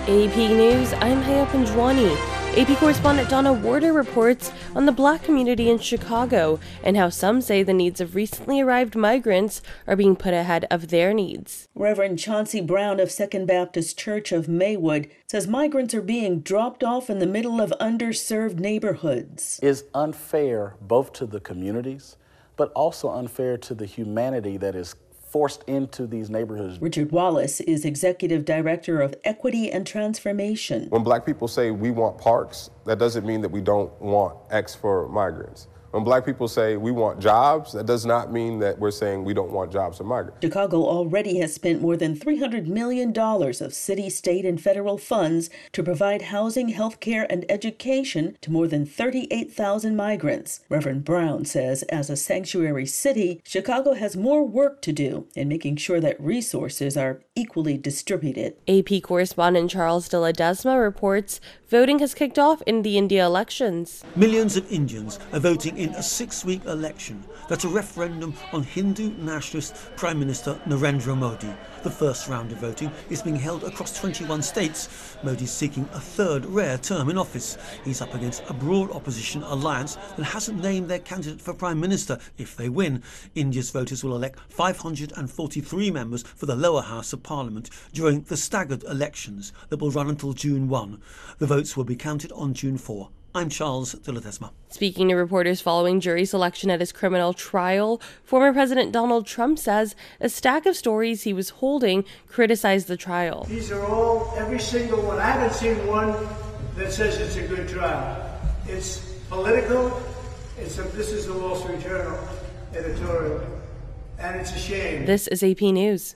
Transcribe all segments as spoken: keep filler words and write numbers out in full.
A P News, I'm Haya Panjwani. A P correspondent Donna Warder reports on the Black community in Chicago and how some say the needs of recently arrived migrants are being put ahead of their needs. Reverend Chauncey Brown of Second Baptist Church of Maywood says migrants are being dropped off in the middle of underserved neighborhoods. It's unfair both to the communities, but also unfair to the humanity that is forced into these neighborhoods. Richard Wallace is Executive Director of Equity and Transformation. When Black people say we want parks, that doesn't mean that we don't want X for migrants. When Black people say we want jobs, that does not mean that we're saying we don't want jobs for migrants. Chicago already has spent more than three hundred million dollars of city, state, and federal funds to provide housing, health care, and education to more than thirty-eight thousand migrants. Reverend Brown says as a sanctuary city, Chicago has more work to do in making sure that resources are equally distributed. A P correspondent Charles de Ledesma reports voting has kicked off in the India elections. Millions of Indians are voting in a six-week election that's a referendum on Hindu nationalist Prime Minister Narendra Modi. The first round of voting is being held across twenty-one states. Modi's seeking a third rare term in office. He's up against a broad opposition alliance that hasn't named their candidate for Prime Minister. If they win, India's voters will elect five hundred forty-three members for the lower house of Parliament during the staggered elections that will run until June first. The votes will be counted on June fourth. I'm Charles de Ledesma. Speaking to reporters following jury selection at his criminal trial, former President Donald Trump says a stack of stories he was holding criticized the trial. These are all, every single one. I haven't seen one that says it's a good trial. It's political. It's a, this is the Wall Street Journal editorial, and it's a shame. This is A P News.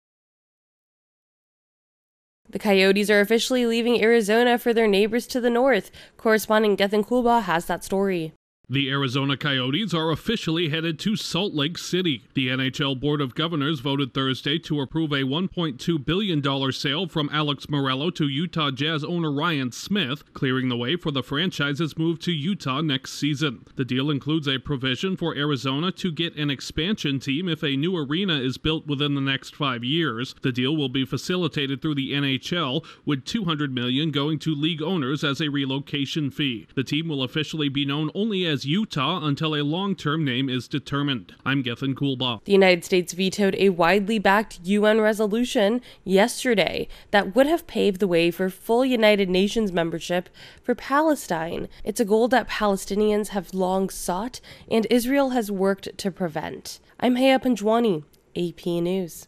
The Coyotes are officially leaving Arizona for their neighbors to the north. Correspondent Gethin Kulba has that story. The Arizona Coyotes are officially headed to Salt Lake City. The N H L Board of Governors voted Thursday to approve a one point two billion dollars sale from Alex Morello to Utah Jazz owner Ryan Smith, clearing the way for the franchise's move to Utah next season. The deal includes a provision for Arizona to get an expansion team if a new arena is built within the next five years. The deal will be facilitated through the N H L, with two hundred million dollars going to league owners as a relocation fee. The team will officially be known only as Utah until a long-term name is determined. I'm Gethin Kulba. The United States vetoed a widely backed U N resolution yesterday that would have paved the way for full United Nations membership for Palestine. It's a goal that Palestinians have long sought and Israel has worked to prevent. I'm Haya Panjwani, A P News.